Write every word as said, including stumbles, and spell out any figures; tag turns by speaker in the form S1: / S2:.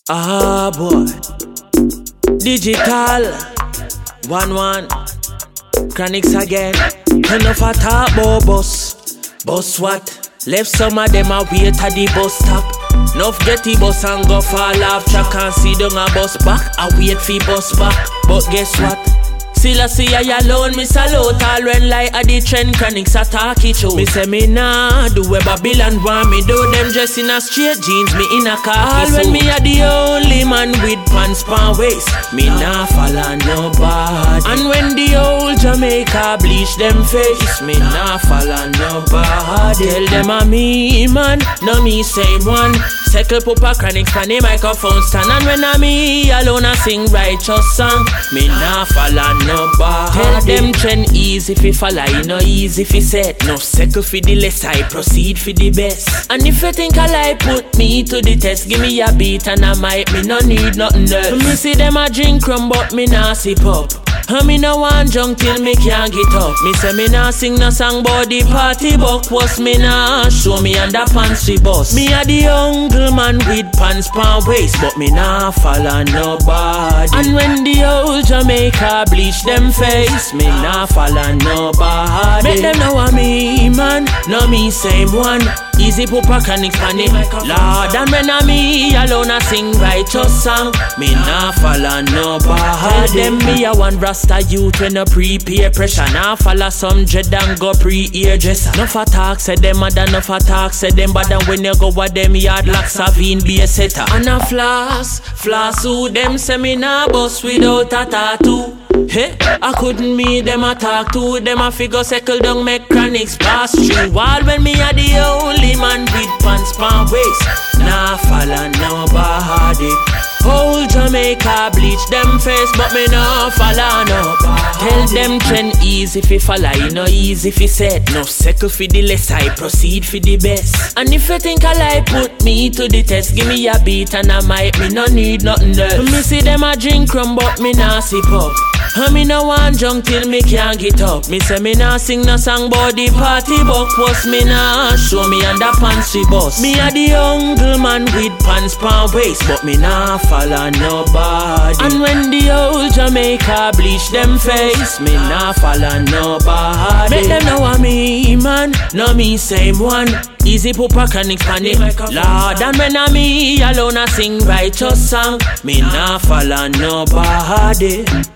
S1: Ah boy, digital, one one, Chronixx again. Enough a talk about bus, bus what? Left some of them a wait at the bus stop. Nuff get the bus and go fall off track and see down a bus back. I wait for bus back, but guess what? Still I see I alone, me salute all when like a the trend Chronixx attack it show. Me say me nah do where Babylon want me do. Them dress in a straight jeans, me in a khaki suit. All when me a the only man with pants pan waist, me nah follow nobody. And when the old Jamaica bleach them face, me nah follow nobody. Tell them a me man, no me same one. Settle Pupa Chronixx pan the microphone stand. And when a me alone I sing righteous song, me nah follow nobody. Tell them trend easy fi follow, you know easy fi set. No settle fi the less, I proceed fi the best. And if you think I lie, put me to the test. Give me a beat and I might, me no need nothing else. Me see them a drink rum but me nah sip up. And me no want junk till me can't get up. Me say me nah sing no song but the party buck was me nah show me underpants we bust. Me a the uncle man with pants pan waist, but me nah follow nobody. And when the old Jamaica bleach them face, me nah follow nobody. Make them know a me man, no me same one. Easy Pupa Chronixx pan it, Lord. And when a me alone I sing righteous song, me nah follow nobody. Tell them me a one Rasta youth when a pre-peer pressure. Nah follow some dread and go pre-ear-dresser. Nuff a talk said them mad and nuff a talk said them bad. And when you go with them yard like Savine be a setter. And a floss, floss who them say me nah bust without a tattoo. Hey, I couldn't meet them a talk to them a figure circle down make Chronixx pass through. All when me a the only man with pants pan waist, nah follow nobody. Whole Jamaica bleach them face, but me nah follow nobody. Tell them trend easy fi follow, you know easy fi set. No circle fi the less, I proceed fi the best. And if you think I lie, put me to the test. Give me a beat and I might, me no need nothing else. Me see them a drink rum but me nah sip up. And me no want junk till me can't get up. Me say me nah sing no song but the party buck was me nah show me underpants we bust. Me a the uncle man with pants pan waist, but me nah follow nobody. And when the old Jamaica bleach them face, me nah follow nobody. Make them know a me man, no me same one. Easy Pupa Chronixx pan it, Lord. And when a me alone I sing righteous song, me nah follow nobody.